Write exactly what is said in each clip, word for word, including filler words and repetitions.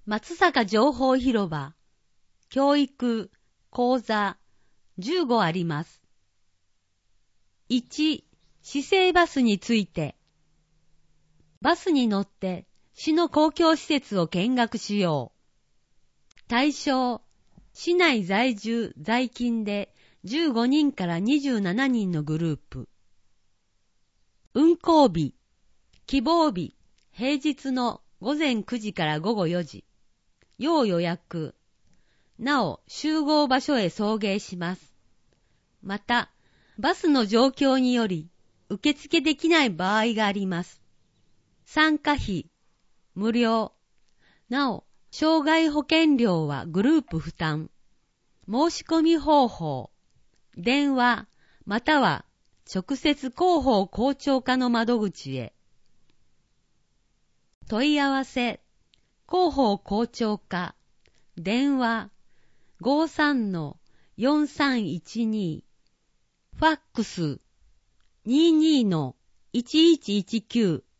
松坂情報広場、教育、講座、じゅうごあります。いち、市政バスについて。バスに乗って市の公共施設を見学しよう。対象、市内在住在勤でじゅうごにんからにじゅうななにんのグループ。運行日、希望日、平日のごぜんくじからごごよじ。要予約。なお、集合場所へ送迎します。また、バスの状況により、受付できない場合があります。参加費、無料。なお、障害保険料はグループ負担。申し込み方法、電話、または直接広報校長課の窓口へ。問い合わせ、広報校長課、電話 ごーさんのよんさんいちに、ファックス にじゅうにのいちいちいちきゅう。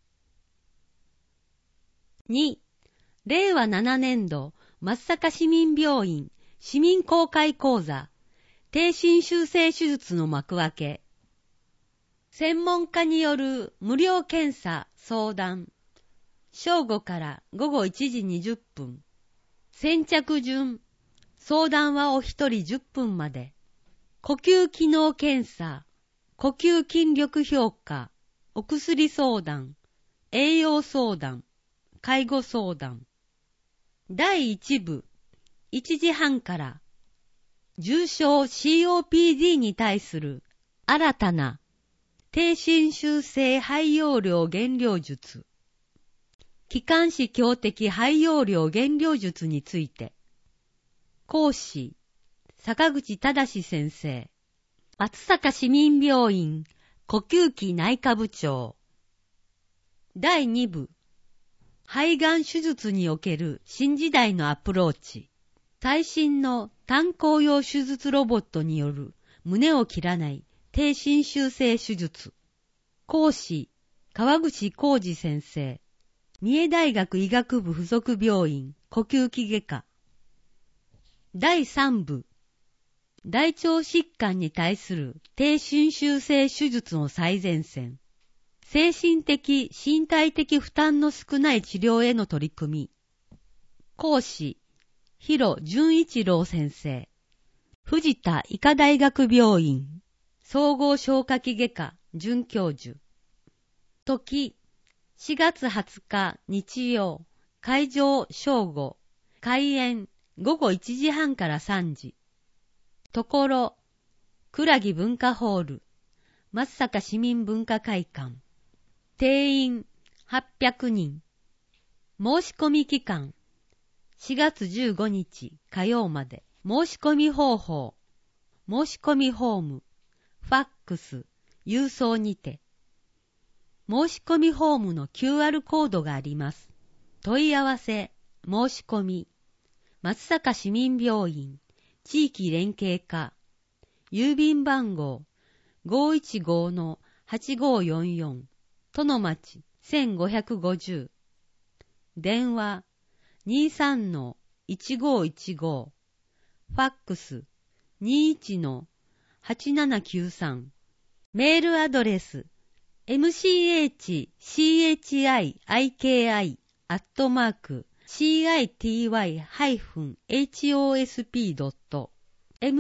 に、れいわななねんど松阪市民病院市民公開講座、低侵襲性手術の幕開け。専門家による無料検査、相談。正午からごごいちじにじゅっぷん。先着順。相談はお一人じゅっぷんまで。呼吸機能検査、呼吸筋力評価、お薬相談、栄養相談、介護相談。だいいち部、いちじはんから、重症 シーオーピーディー に対する新たな低侵襲性肺容量減量術、気管支強的肺容量減量術について、講師、坂口忠先生、松阪市民病院呼吸器内科部長。だいに部、肺がん手術における新時代のアプローチ。最新の胆孔用手術ロボットによる胸を切らない低侵襲性手術。講師、川口浩二先生。三重大学医学部附属病院呼吸器外科。だいさん部、大腸疾患に対する低侵襲性手術の最前線。精神的、身体的負担の少ない治療への取り組み。講師、広純一郎先生。藤田医科大学病院総合消化器外科准教授。時、しがつはつか日曜、会場正午、開演ごごいちじはんからさんじ。ところ、倉木文化ホール、松阪市民文化会館。定員はっぴゃくにん。申し込み期間、しがつじゅうごにち火曜まで。申し込み方法、申し込みフォーム、ファックス、郵送にて。申し込みフォームの キューアール コードがあります。問い合わせ、申し込み、松阪市民病院、地域連携課、郵便番号 ごーいちごのはちごーよんよん、殿町せんごひゃくごじゅう。電話 にじゅうさんのいちごーいちご、ファックス にじゅういちのはちななきゅうさん。メールアドレスエムシーエイチシーエイチアイアイケーアイ アットマーク シーアイティーワイ ハイフン エイチオーエスピー ドット マ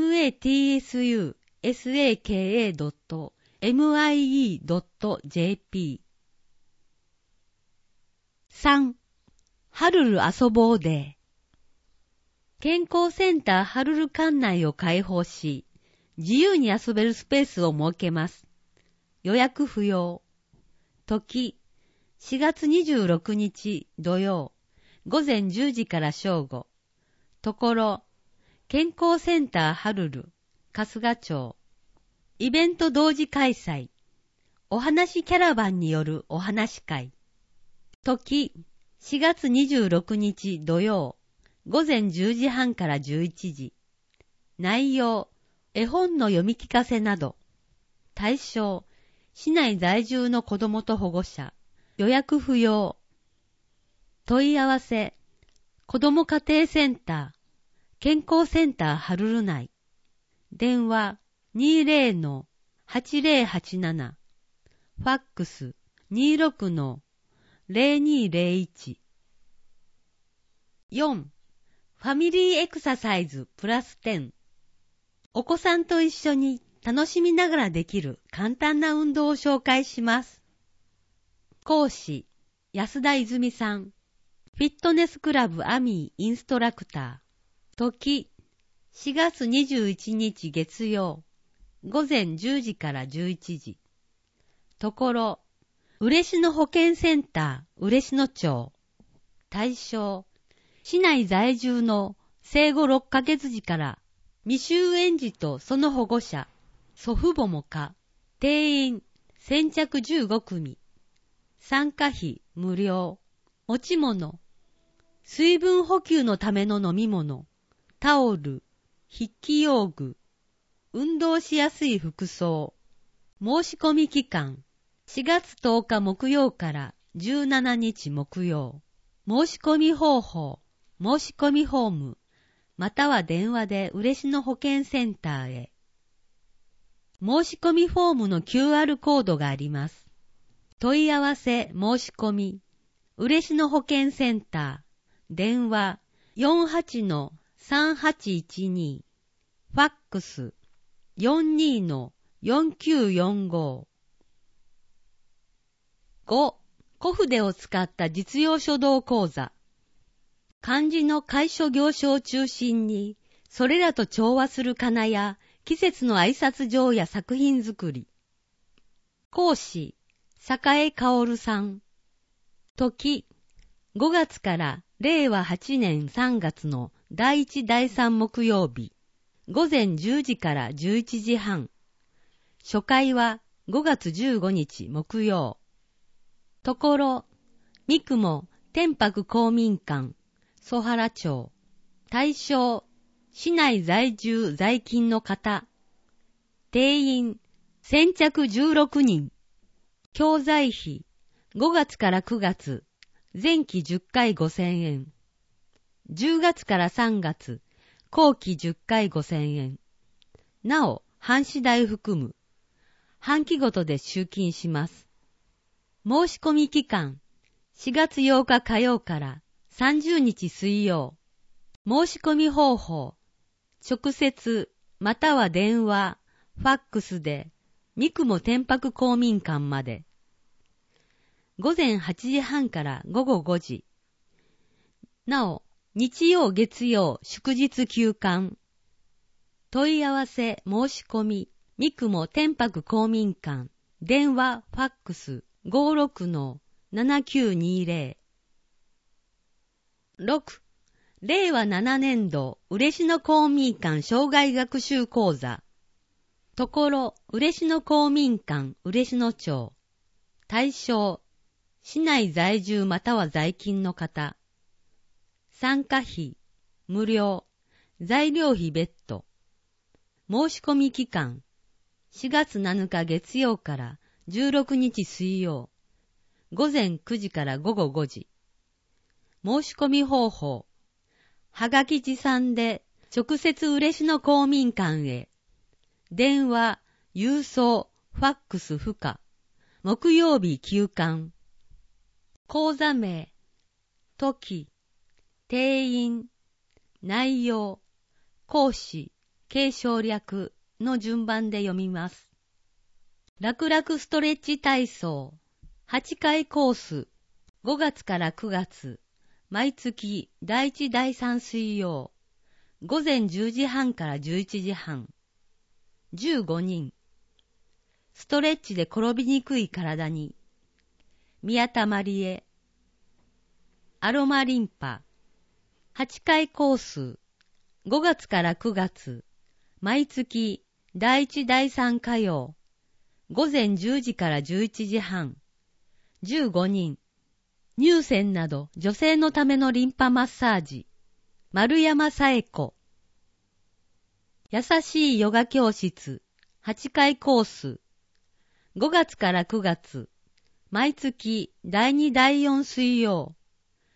ツサカ ドット ミイー ドット ジェーピー。さん. ハルル遊ぼうデー。健康センターハルル館内を開放し、自由に遊べるスペースを設けます。予約不要。時、しがつにじゅうろくにち土曜、ごぜんじゅうじから正午。ところ、健康センターハルル、春日町。イベント同時開催。お話キャラバンによるお話会。時、しがつにじゅうろくにち土曜、ごぜんじゅうじはんからじゅういちじ。内容、絵本の読み聞かせなど。対象、市内在住の子どもと保護者。予約不要。問い合わせ、 子ども家庭センター、健康センターハルル内。電話 にじゅうのはちぜろはちなな。ファックス にじゅうろくのぜろにぜろいち。よん. ファミリーエクササイズプラスじゅう。お子さんと一緒に楽しみながらできる簡単な運動を紹介します。講師、安田泉さん。フィットネスクラブアミーインストラクター。時、しがつにじゅういちにち月曜、午前じゅうじからじゅういちじ。ところ、嬉野保健センター嬉野町。対象、市内在住の生後ろっかげつ児から未就園児とその保護者、祖父母もか、定員先着じゅうごくみ。参加費無料。持ち物、水分補給のための飲み物、タオル、筆記用具、運動しやすい服装。申し込み期間、しがつとおか木曜からじゅうしちにち木曜。申し込み方法、申し込みフォーム、または電話で嬉野保健センターへ。申し込みフォームの キューアール コードがあります。問い合わせ申し込み、嬉野保健センター、電話 よんはちのさんはちいちに、ファックス よんにのよんきゅうよんご。ご. 小筆を使った実用書道講座。漢字の楷書行書を中心に、それらと調和する仮名や季節の挨拶状や作品作り。講師、栄薫さん。時、ごがつかられいわはちねんさんがつのだいいちだいさん木曜日、午前じゅうじからじゅういちじはん。初回はごがつじゅうごにち木曜。ところ、三雲天白公民館、曽原町。対象、市内在住在勤の方。定員、先着じゅうろくにん。教材費、ごがつからくがつ、前期じゅっかいごせんえん。じゅうがつからさんがつ、後期じゅっかいごせんえん。なお、半紙代含む。半期ごとで集金します。申し込み期間、しがつようか火曜からさんじゅうにち水曜。申し込み方法、直接または電話、ファックスで三雲天白公民館まで。午前はちじはんからごごごじ。なお、日曜月曜祝日休館。問い合わせ申し込み、三雲天白公民館、電話ファックス ごろくのななきゅうにぜろ。ろく. れいわななねんど嬉野公民館生涯学習講座。ところ、嬉野公民館嬉野町。対象、市内在住または在勤の方。参加費、無料、材料費別途。申し込み期間、しがつなのか月曜からじゅうろくにち水曜。午前くじからごごごじ。申し込み方法、はがき持参で直接嬉野公民館へ。電話、郵送、ファックス不可。木曜日休館。講座名、時、定員、内容、講師、継承略の順番で読みます。楽々ストレッチ体操、はちかいコース、ごがつからくがつ、毎月だいいちだいさん水曜、午前じゅうじはんからじゅういちじはん。じゅうごにん。ストレッチで転びにくい体に。宮田まりえ。アロマリンパ。はちかいコース。ごがつからくがつ。毎月だいいちだいさん火曜。午前じゅうじからじゅういちじはん。じゅうごにん。乳腺など女性のためのリンパマッサージ。丸山さえ子。優しいヨガ教室。はちかいコース。ごがつからくがつ。毎月だいにだいよん水曜。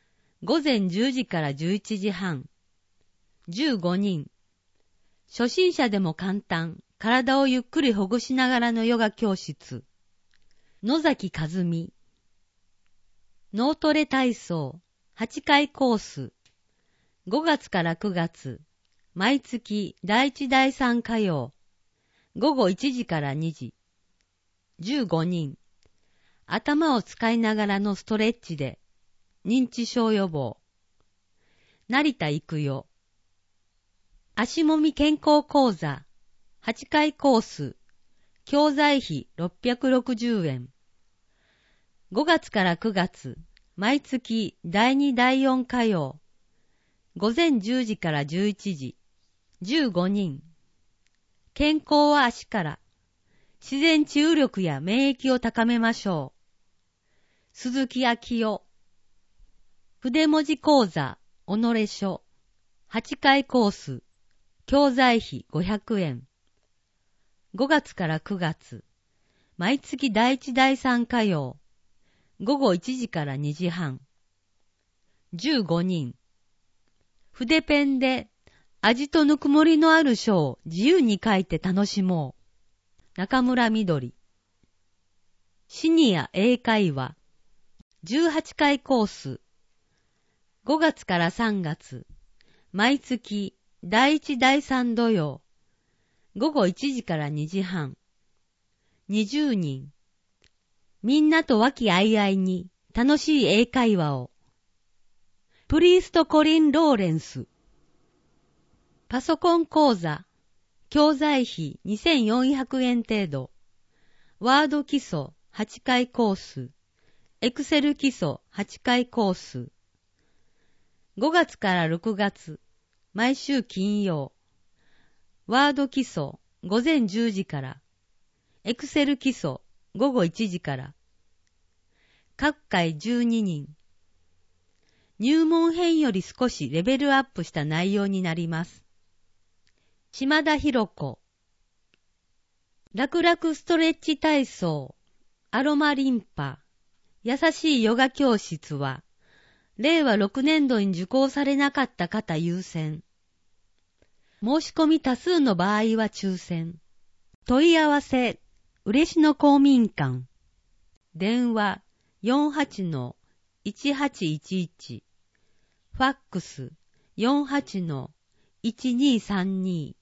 午前じゅうじからじゅういちじはん。じゅうごにん。初心者でも簡単、体をゆっくりほぐしながらのヨガ教室。野崎和美。脳トレ体操、はちかいコース。ごがつからくがつ、毎月だいいちだいさん火曜。午後いちじからにじ。じゅうごにん。頭を使いながらのストレッチで、認知症予防。成田育代。足もみ健康講座、はちかいコース。教材費ろっぴゃくろくじゅうえん。ごがつからくがつ、毎月だいにだいよん火曜。午前じゅうじからじゅういちじ。じゅうごにん。健康は足から。自然治癒力や免疫を高めましょう。鈴木明夫。筆文字講座、己書。はちかいコース。教材費ごひゃくえん。ごがつからくがつ。毎月だいいちだいさん火曜。午後いちじからにじはん。じゅうごにん。筆ペンで味とぬくもりのある書を自由に書いて楽しもう。中村みどり。シニア英会話。じゅうはちかいコース。ごがつからさんがつ。毎月だいいちだいさん土曜。午後いちじからにじはん。にじゅうにん。みんなと和気あいあいに楽しい英会話を。プリースト・コリン・ローレンス。パソコン講座。教材費にせんよんひゃくえん程度。ワード基礎はちかいコース。エクセル基礎はちかいコース。ごがつからろくがつ。毎週金曜。ワード基礎午前じゅうじから。エクセル基礎午後いちじから。各回じゅうににん。入門編より少しレベルアップした内容になります。島田博子。楽々ストレッチ体操、アロマリンパ、優しいヨガ教室は、れいわろくねんどに受講されなかった方優先。申し込み多数の場合は抽選。問い合わせ、嬉野公民館。電話 よんはちのいちはちいちいち。ファックス よんはちのいちにさんに。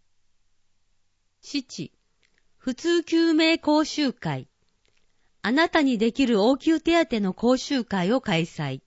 七、普通救命講習会。あなたにできる応急手当の講習会を開催。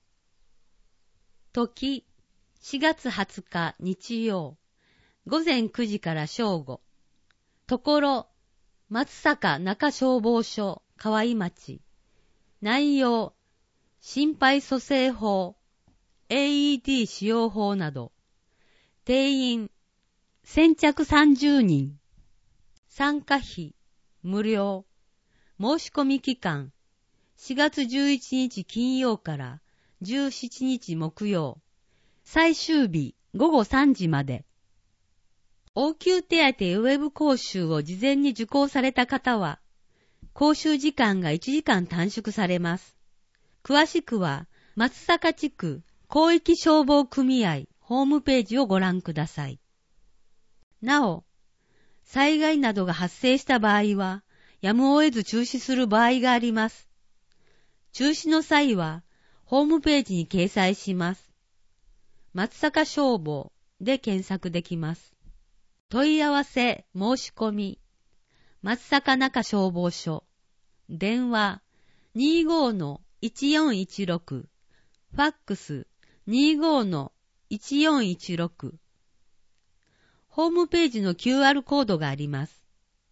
時、しがつはつか日曜。午前くじから正午。ところ、松阪中消防署河合町。内容、心肺蘇生法、エーイーディー 使用法など。定員、先着さんじゅうにん。参加費、無料。申し込み期間、しがつじゅういちにち金曜からじゅうしちにち木曜。最終日、ごごさんじまで。応急手当ウェブ講習を事前に受講された方は、講習時間がいちじかん短縮されます。詳しくは、松阪地区広域消防組合ホームページをご覧ください。なお、災害などが発生した場合は、やむを得ず中止する場合があります。中止の際は、ホームページに掲載します。松阪消防で検索できます。問い合わせ、申し込み。松阪中消防署。電話 にじゅうごのいちよんいちろく。ファックス にじゅうごのいちよんいちろく。ホームページの キューアール コードがあります。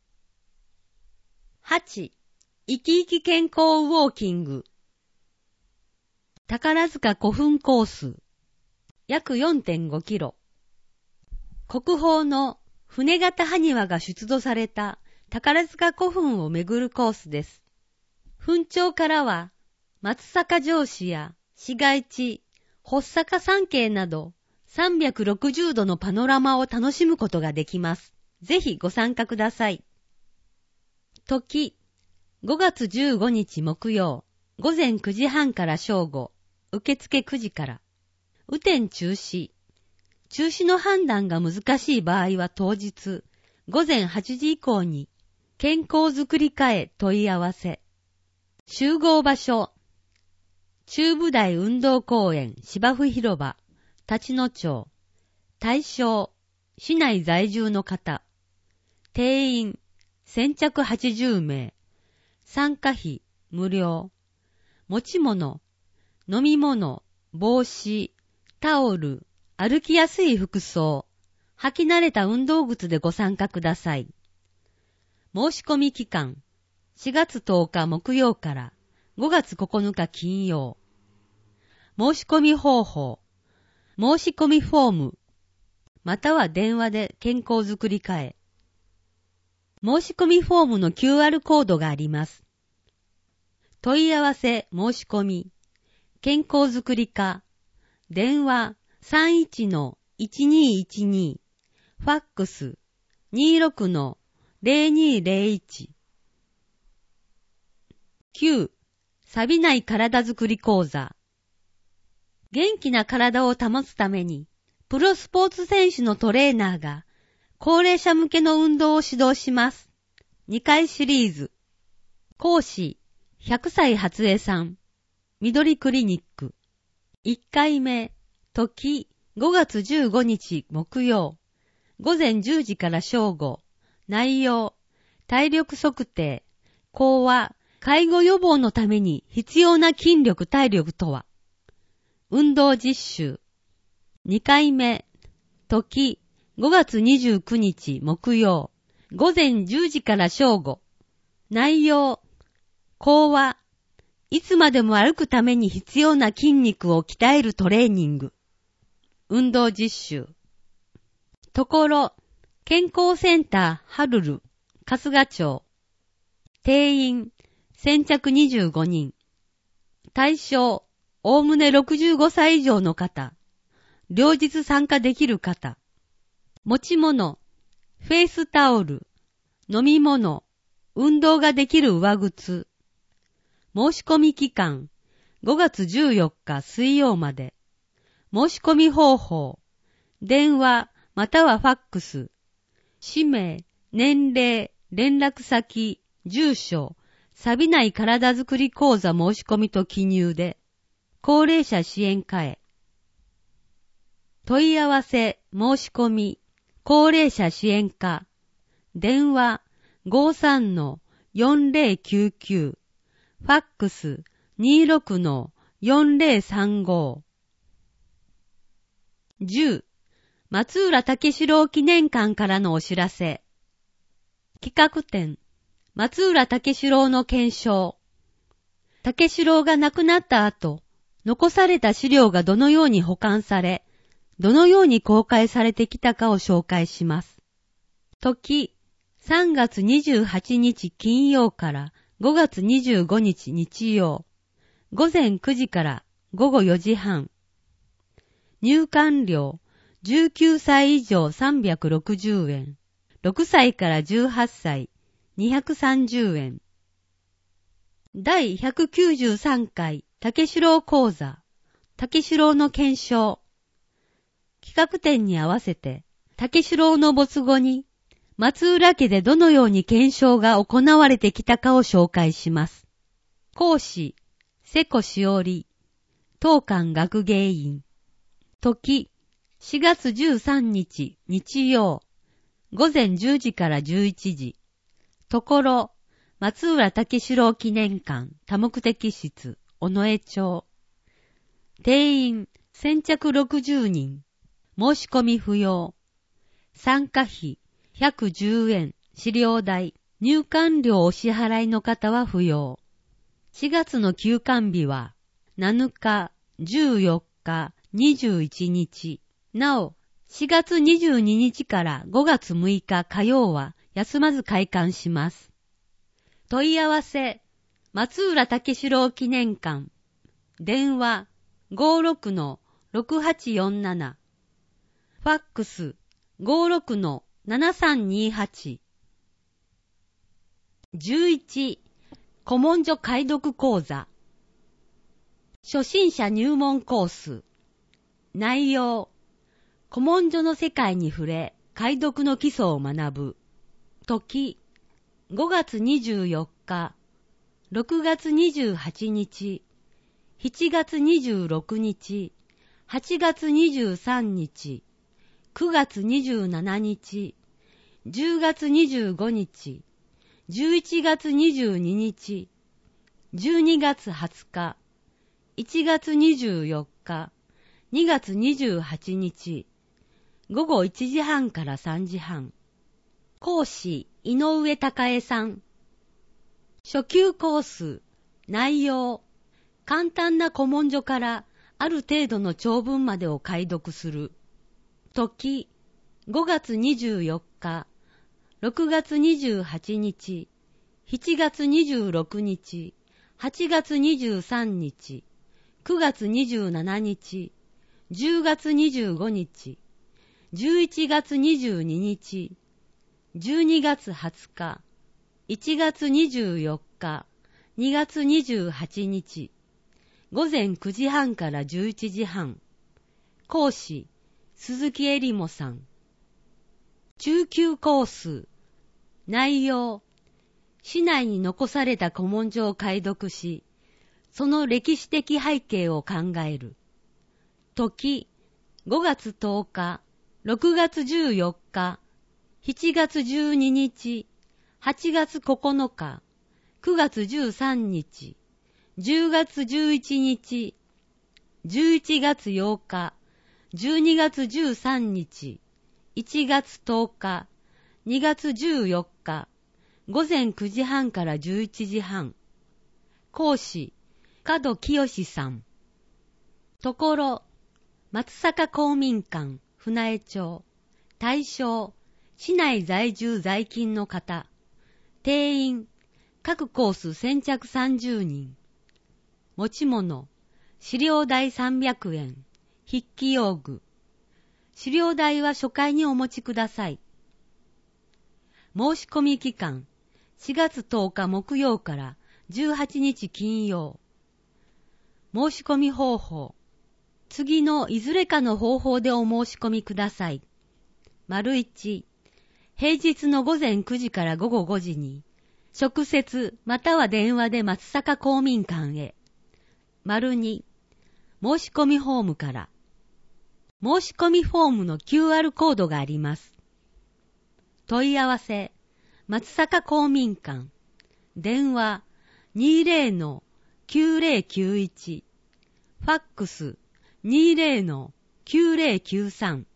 はち. 生き生き健康ウォーキング。宝塚古墳コース。約 よんてんごキロ。国宝の船形埴輪が出土された宝塚古墳を巡るコースです。墳頂からは松阪城址や市街地、発坂山系などさんびゃくろくじゅうどのパノラマを楽しむことができます。ぜひご参加ください。時、ごがつじゅうごにち木曜、午前くじはんから正午、受付くじから。 雨天中止。中止の判断が難しい場合は当日、午前はちじ以降に、健康づくり課へ問い合わせ。集合場所。中部台運動公園芝生広場、立野町。対象、市内在住の方。定員、先着はちじゅうめい。参加費、無料。持ち物、飲み物、帽子、タオル、歩きやすい服装、履き慣れた運動靴でご参加ください。申し込み期間、しがつとおか木曜からごがつここのか金曜。申し込み方法、申し込みフォーム、または電話で健康づくり課へ。申し込みフォームの キューアール コードがあります。問い合わせ申し込み、健康づくり課、電話 さんいちのいちにいちに、ファックス にじゅうろくのゼロにゼロいち。きゅう. 錆びない体づくり講座。元気な体を保つために、プロスポーツ選手のトレーナーが、高齢者向けの運動を指導します。にかいシリーズ。講師、ひゃくさい初江さん。緑クリニック。いっかいめ、時、ごがつじゅうごにち木曜。午前じゅうじから正午。内容、体力測定。講話、介護予防のために必要な筋力体力とは。運動実習。にかいめ、時、ごがつにじゅうくにち木曜。午前じゅうじから正午。内容、講話、いつまでも歩くために必要な筋肉を鍛えるトレーニング。運動実習。ところ、健康センターハルル、春日町。定員、先着にじゅうごにん。対象、おおむねろくじゅうごさい以上の方。両日参加できる方。持ち物、フェイスタオル、飲み物、運動ができる上靴。申し込み期間、ごがつじゅうよっか水曜まで。申し込み方法、電話またはファックス。氏名、年齢、連絡先、住所、錆びない体づくり講座申し込みと記入で、高齢者支援課へ。問い合わせ、申し込み、高齢者支援課、電話 ごさんのよんぜろきゅうきゅう、ファックス にじゅうろくのよんぜろさんご。じゅう. 松浦武四郎記念館からのお知らせ。企画展、松浦武四郎の検証。武四郎が亡くなった後、残された資料がどのように保管され、どのように公開されてきたかを紹介します。時、さんがつにじゅうはちにち金曜からごがつにじゅうごにち日曜。午前くじからごごよじはん。入館料じゅうきゅうさい以上さんびゃくろくじゅうえん。ろくさいからじゅうはっさいにひゃくさんじゅうえん。だいひゃくきゅうじゅうさんかい武四郎講座、武四郎の検証。企画展に合わせて、武四郎の没後に、松浦家でどのように検証が行われてきたかを紹介します。講師、瀬古しおり、当館学芸員。時、しがつじゅうさんにち日曜、午前じゅうじからじゅういちじ。ところ、松浦武四郎記念館多目的室、尾上町。定員、先着ろくじゅうにん。申し込み不要。参加費、ひゃくじゅうえん、資料代、入館料お支払いの方は不要。しがつの休館日は、なのか、じゅうよっか、にじゅういちにち。なお、しがつにじゅうににちからごがつむいか火曜は休まず開館します。問い合わせ、松浦武四郎記念館。電話 ごろくのろくはちよんなな。ファックス ごろくのななさんにはち。じゅういち. 古文書解読講座。初心者入門コース。 内容。古文書の世界に触れ、解読の基礎を学ぶ。時。ごがつにじゅうよっか、ろくがつにじゅうはちにち、しちがつにじゅうろくにち、はちがつにじゅうさんにち、くがつにじゅうしちにち、じゅうがつにじゅうごにち、じゅういちがつにじゅうににち、じゅうにがつはつか、いちがつにじゅうよっか、にがつにじゅうはちにち、ごごいちじはんからさんじはん。講師、井上隆恵さん。初級コース、内容。簡単な古文書からある程度の長文までを解読する。時、ごがつにじゅうよっか、ろくがつにじゅうはちにち、しちがつにじゅうろくにち、はちがつにじゅうさんにち、くがつにじゅうしちにち、じゅうがつにじゅうごにち、じゅういちがつにじゅうににち、じゅうにがつはつか、いちがつにじゅうよっか、にがつにじゅうはちにち、ごぜんくじはんからじゅういちじはん。講師、鈴木えりもさん。中級コース、内容。市内に残された古文書を解読し、その歴史的背景を考える。時、ごがつとおか、ろくがつじゅうよっか、しちがつじゅうににち、はちがつここのか、くがつじゅうさんにち、じゅうがつじゅういちにち、じゅういちがつようか、じゅうにがつじゅうさんにち、いちがつとおか、にがつじゅうよっか、ごぜんくじはんからじゅういちじはん。講師、門清さん。ところ、松阪公民館、船江町。対象、市内在住在勤の方。定員、各コース先着さんじゅうにん。持ち物、資料代さんびゃくえん。筆記用具。資料代は初回にお持ちください。申し込み期間、しがつとおか木曜からじゅうはちにち金曜。申し込み方法。次のいずれかの方法でお申し込みください。丸一、平日のごぜんくじからごごごじに、直接または電話で松阪公民館へ。丸二、申し込みフォームから。申し込みフォームの キューアール コードがあります。問い合わせ、松阪公民館。電話 にじゅうのきゅうぜろきゅういち。ファックス にじゅうのきゅうぜろきゅうさん。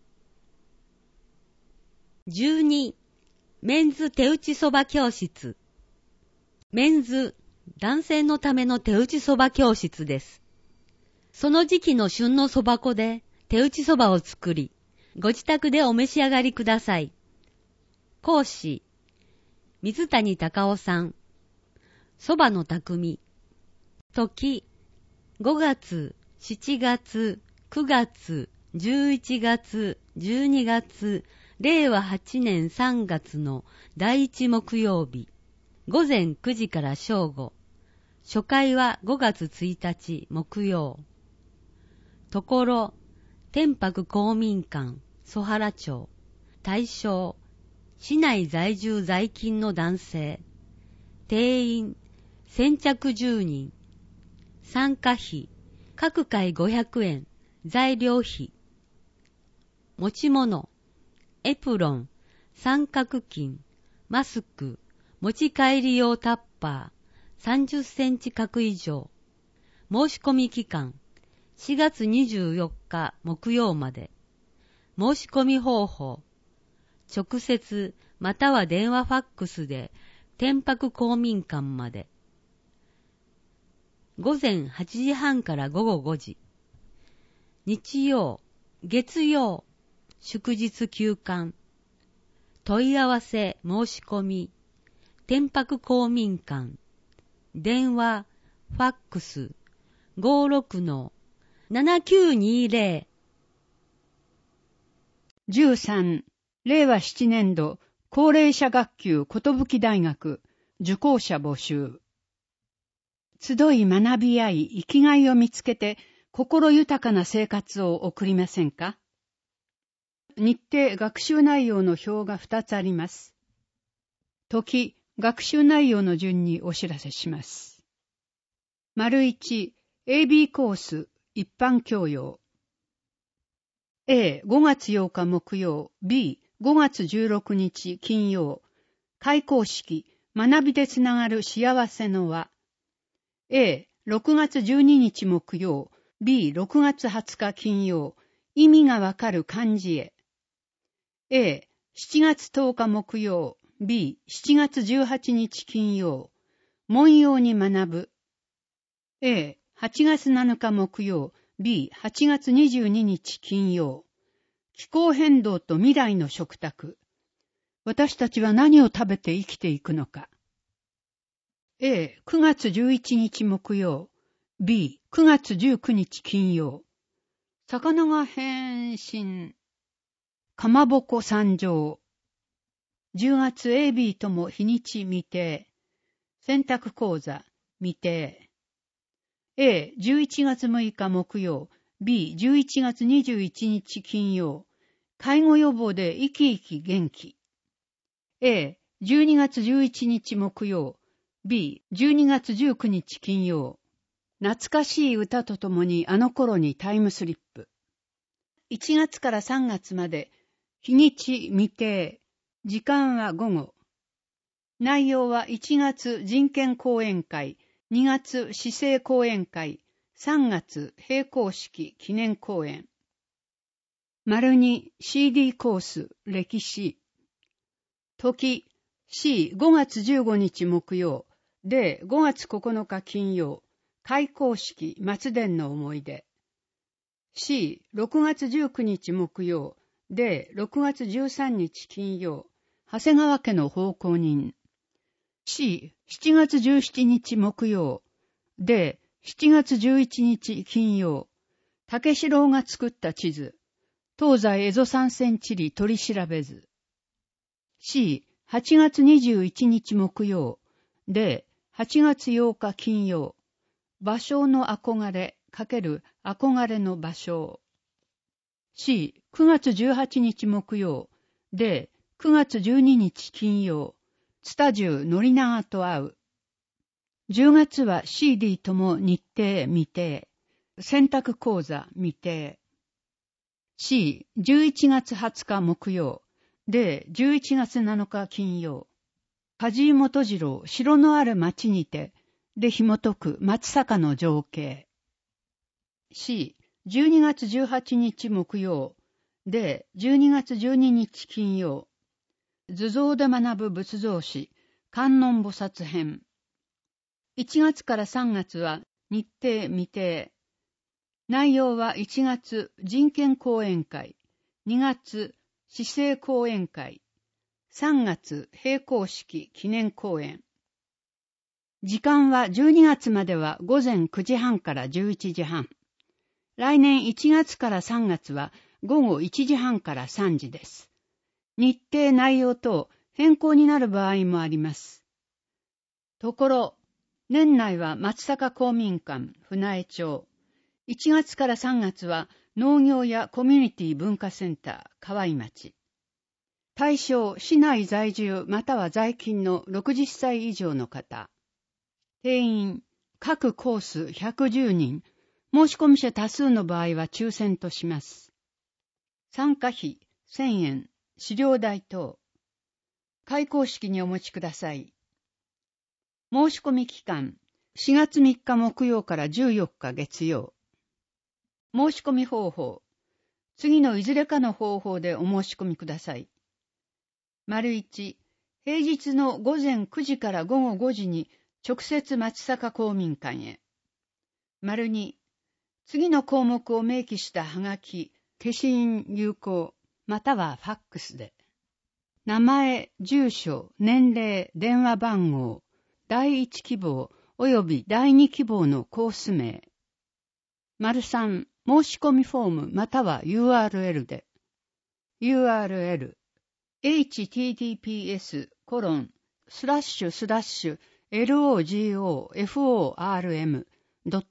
じゅうに、メンズ手打ちそば教室。メンズ、男性のための手打ちそば教室です。その時期の旬のそば粉で手打ちそばを作り、ご自宅でお召し上がりください。講師、水谷隆夫さん。そばの匠。時、ごがつ、しちがつ、くがつ、じゅういちがつ、じゅうにがつ、れいわはちねんさんがつのだいいち木曜日。ごぜんくじから正午。初回はごがつついたち木曜。ところ、天白公民館、曽原町。対象、市内在住在勤の男性。定員、先着じゅうにん。参加費、各回ごひゃくえん。材料費。持ち物、エプロン、三角巾、マスク、持ち帰り用タッパー、さんじゅっセンチ角以上。申し込み期間、しがつにじゅうよっか木曜まで。申し込み方法、直接または電話ファックスで天白公民館まで。ごぜんはちじはんからごごごじ。日曜、月曜、祝日休館。問い合わせ申し込み、天白公民館。電話、ファックス、ごろくのななきゅうにぜろ。 じゅうさん、れいわななねんど、高齢者学級寿大学、受講者募集。集い学び合い生きがいを見つけて、 心豊かな生活を送りませんか？日程学習内容の表がふたつあります。時、学習内容の順にお知らせします。丸いち、エービー コース、一般教養。A、ごがつようか木曜、B、ごがつじゅうろくにち金曜。開講式、学びでつながる幸せの輪。A、ろくがつじゅうににち木曜、B、ろくがつはつか金曜。意味がわかる漢字へ。A、しちがつとおか木曜、B、しちがつじゅうはちにち金曜。文様に学ぶ。A、はちがつなのか木曜、B、はちがつにじゅうににち金曜。気候変動と未来の食卓。私たちは何を食べて生きていくのか。A、くがつじゅういちにち木曜、B、くがつじゅうくにち金曜。魚が変身。かまぼこ参上。じゅうがつ エービー とも日にち未定。選択講座未定。A、じゅういちがつむいか木曜。B、じゅういちがつにじゅういちにち金曜。介護予防で生き生き元気。A、じゅうにがつじゅういちにち木曜。B、じゅうにがつじゅうくにち金曜。懐かしい歌とともにあの頃にタイムスリップ。いちがつからさんがつまで、日にち未定。時間は午後。内容はいちがつ人権講演会、にがつ市政講演会、さんがつ閉校式記念講演。丸に シーディー コース歴史。時 C ごがつじゅうごにち木曜。D ごがつここのか金曜。開講式松殿の思い出。C ろくがつじゅうくにち木曜。D ろくがつじゅうさんにち金曜。長谷川家の奉公人。C しちがつじゅうしちにち木曜。D しちがつじゅういちにち金曜。竹四郎が作った地図。東西蝦夷三線地理取り調べ図。C はちがつにじゅういちにち木曜。D はちがつようか金曜。芭蕉の憧れ×憧れの芭蕉。C くがつじゅうはちにち木曜。D くがつじゅうににち金曜。ツタジュノリナガと会う。じゅうがつは シーディー とも日程未定。選択講座未定。C じゅういちがつはつか木曜。D じゅういちがつなのか金曜。梶井元次郎城のある町にてで紐解く松坂の情景。C じゅうにがつじゅうはちにち木曜。D じゅうにがつじゅうににち金曜。図像で学ぶ仏像史観音菩薩編。いちがつからさんがつは日程未定。内容はいちがつ人権講演会、にがつ市政講演会、さんがつ閉校式記念講演。時間はじゅうにがつまではごぜんくじはんからじゅういちじはん。来年いちがつからさんがつはごごいちじはんからさんじです。日程内容等変更になる場合もあります。ところ、年内は松阪公民館船江町。いちがつからさんがつは農業やコミュニティ文化センター河合町。対象、市内在住または在勤のろくじゅっさい以上の方。定員、各コースひゃくじゅうにん。申し込み者多数の場合は抽選とします。参加費せんえん、資料代等。開講式にお持ちください。申し込み期間、しがつみっか木曜からじゅうよっか月曜。申し込み方法、次のいずれかの方法でお申し込みください。丸いち、平日の午前くじから午後ごじに直接松阪公民館へ。丸に、次の項目を明記したはがき、消印有効、またはファックスで。名前、住所、年齢、電話番号、第一希望及び第二希望のコース名。丸さん、申し込みフォームまたは ユーアールエル で。ユーアールエル、エイチティーティーピーエスコロンスラッシュスラッシュエルオージーオーエフオーアールエムドット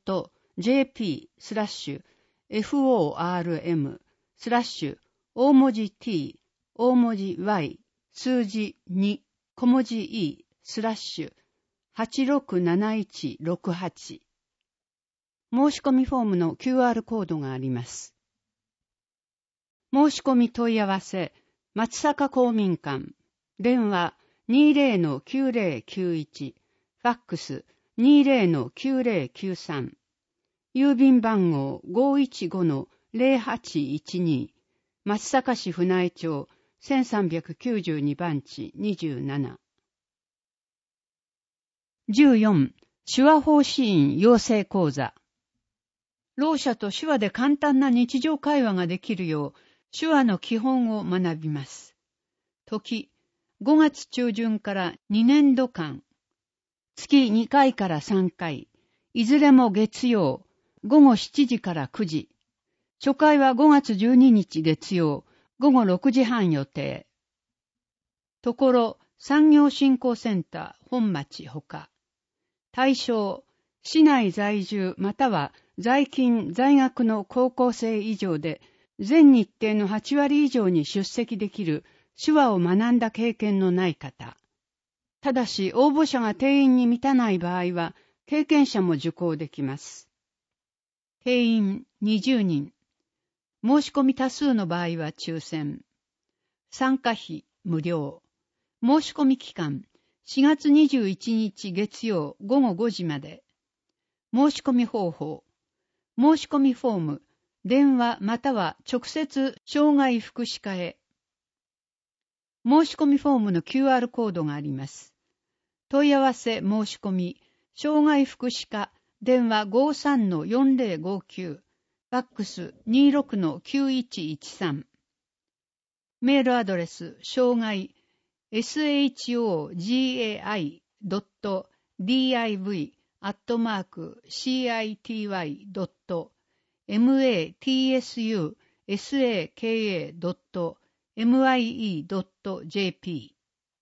ジェーピー スラッシュ エフオーアールエム スラッシュ大文字 t 大文字 y 数字に小文字 e スラッシュはちろくなないちろくはち申し込みフォームの キューアール コードがあります。申し込み問い合わせ松坂公民館電話 にじゅうのきゅうぜろきゅういち ファックス にじゅうのきゅうぜろきゅうさん郵便番号 ごーいちごのぜろはちいちに 松阪市船江町せんさんびゃくきゅうじゅうにばんちにじゅうなな。じゅうよん手話法師院養成講座。ろう者と手話で簡単な日常会話ができるよう手話の基本を学びます。時ごがつちゅうじゅんからにねんどかん月にかいからさんかいいずれも月曜ごごしちじからくじ初回はごがつじゅうににち月曜ごごろくじはん予定。ところ産業振興センター本町ほか対象市内在住または在勤在学の高校生以上で全日程のはちわり以上に出席できる手話を学んだ経験のない方。ただし応募者が定員に満たない場合は経験者も受講できます。定員にじゅうにん。申し込み多数の場合は抽選。参加費無料。申し込み期間しがつにじゅういちにち月曜ごごごじまで。申し込み方法。申し込みフォーム、電話または直接障害福祉課へ。申し込みフォームの キューアール コードがあります。問い合わせ申し込み、障害福祉課、電話 ごーさんのよんぜろごきゅう、ファックス にじゅうろくのきゅういちいちさん。メールアドレス、障害、エスエイチオージェーアイドットディーアイブイ アットマーク シーアイティーワイ ドット エムエーティーエスユーエスエーケーエー ドット エムアイイー ドット ジェーピ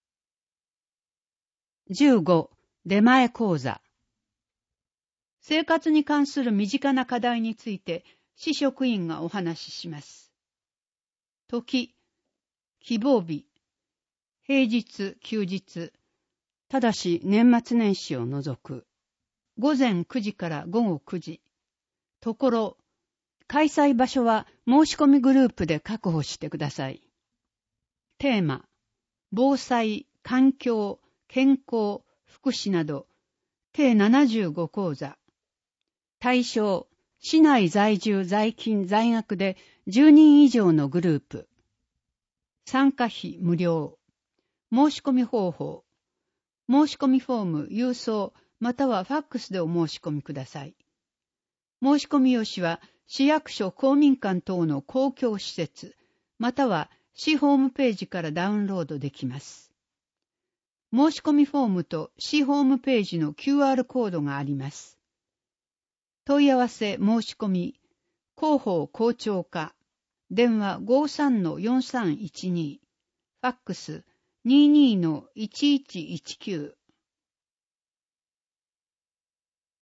ー。じゅうご、出前講座。生活に関する身近な課題について、市職員がお話しします。時、希望日、平日、休日、ただし年末年始を除く。午前くじからごごくじ。ところ、開催場所は申し込みグループで確保してください。テーマ、防災、環境、健康、福祉など、計ななじゅうご講座。対象、市内在住在勤在学でじゅうにん以上のグループ。参加費無料。申し込み方法。申し込みフォーム、郵送、またはファックスでお申し込みください。申し込み用紙は市役所公民館等の公共施設、または市ホームページからダウンロードできます。申し込みフォームと市ホームページの キューアール コードがあります。問い合わせ申し込み、広報校長課、電話 ごーさんのよんさんいちに、ファックス にじゅうにのいちいちいちきゅう。